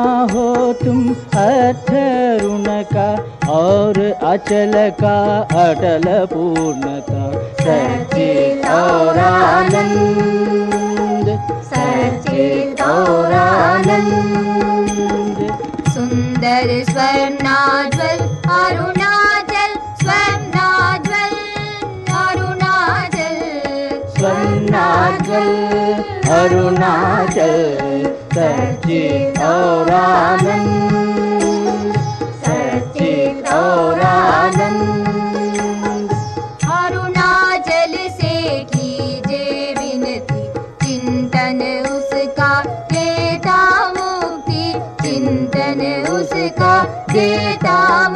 हो तुम अथरुण का और अचल का अटल पूर्णता। सच्चित और आनंद, सच्चित और आनंद। सुंदर स्वर्णाज्वल अरुणाचल, स्वर्णाज्वल अरुणाचल, स्वर्णाज्वल अरुणाचल। सच्चित और आनंद, सच्चित और आनंद। अरुणाचल से कीजे विनती, चिंतन उसका देता मुक्ति, चिंतन उसका देता